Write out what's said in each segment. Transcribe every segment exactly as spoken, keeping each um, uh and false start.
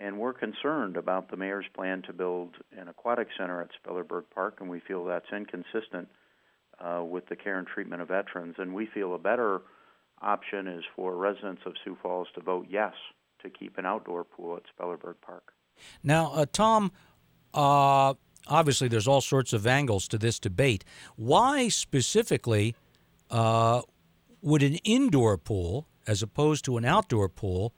and we're concerned about the mayor's plan to build an aquatic center at Spellerberg Park, and we feel that's inconsistent uh, with the care and treatment of veterans. And we feel a better option is for residents of Sioux Falls to vote yes to keep an outdoor pool at Spellerberg Park. Now, uh, Tom, uh, obviously there's all sorts of angles to this debate. Why specifically uh, would an indoor pool, as opposed to an outdoor pool,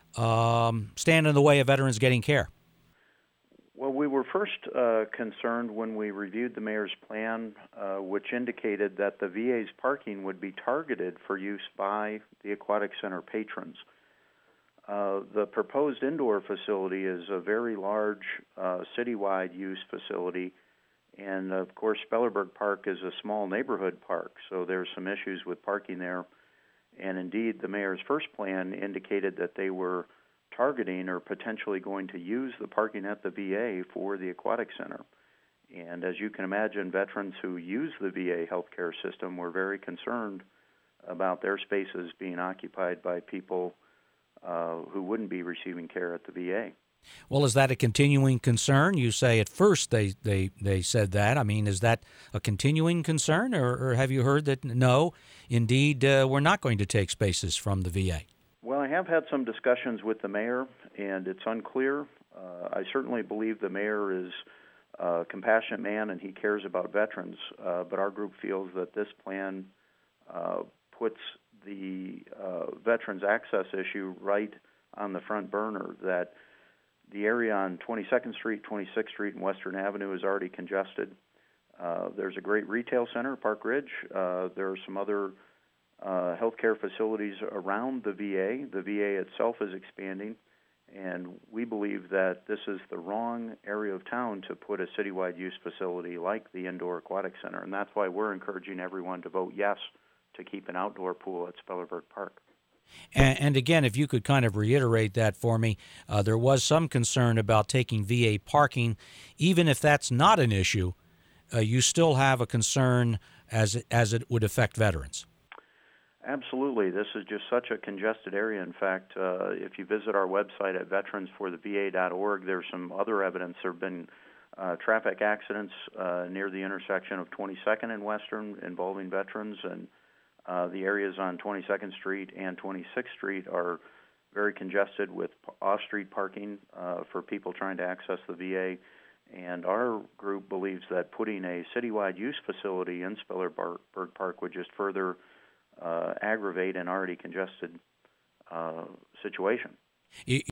um, stand in the way of veterans getting care? Well, we were first uh, concerned when we reviewed the mayor's plan, uh, which indicated that the V A's parking would be targeted for use by the aquatic center patrons. Uh, the proposed indoor facility is a very large uh, citywide use facility, and of course Spellerberg Park is a small neighborhood park, so there's some issues with parking there. And indeed, the mayor's first plan indicated that they were targeting or potentially going to use the parking at the V A for the aquatic center. And as you can imagine, veterans who use the V A healthcare system were very concerned about their spaces being occupied by people uh, who wouldn't be receiving care at the V A. Well, is that a continuing concern? You say at first they, they, they said that. I mean, is that a continuing concern, or, or have you heard that, no, indeed, uh, we're not going to take spaces from the V A? Well, I have had some discussions with the mayor, and it's unclear. Uh, I certainly believe the mayor is a compassionate man and he cares about veterans, uh, but our group feels that this plan uh, puts the uh, veterans access issue right on the front burner, that the area on twenty-second Street, twenty-sixth Street, and Western Avenue is already congested. Uh, there's a great retail center, Park Ridge. Uh, there are some other uh, healthcare facilities around the V A. The V A itself is expanding, and we believe that this is the wrong area of town to put a citywide use facility like the Indoor Aquatic Center, and that's why we're encouraging everyone to vote yes to keep an outdoor pool at Spellerberg Park. And, and again, if you could kind of reiterate that for me, uh, there was some concern about taking V A parking. Even if that's not an issue, uh, you still have a concern as it, as it would affect veterans. Absolutely. This is just such a congested area. In fact, uh, if you visit our website at veterans for the V A dot org, there's some other evidence. There have been uh, traffic accidents uh, near the intersection of twenty-second and Western involving veterans, and Uh, the areas on twenty-second Street and twenty-sixth Street are very congested with off-street parking uh, for people trying to access the V A. And our group believes that putting a citywide use facility in Spellerberg Park would just further uh, aggravate an already congested uh, situation.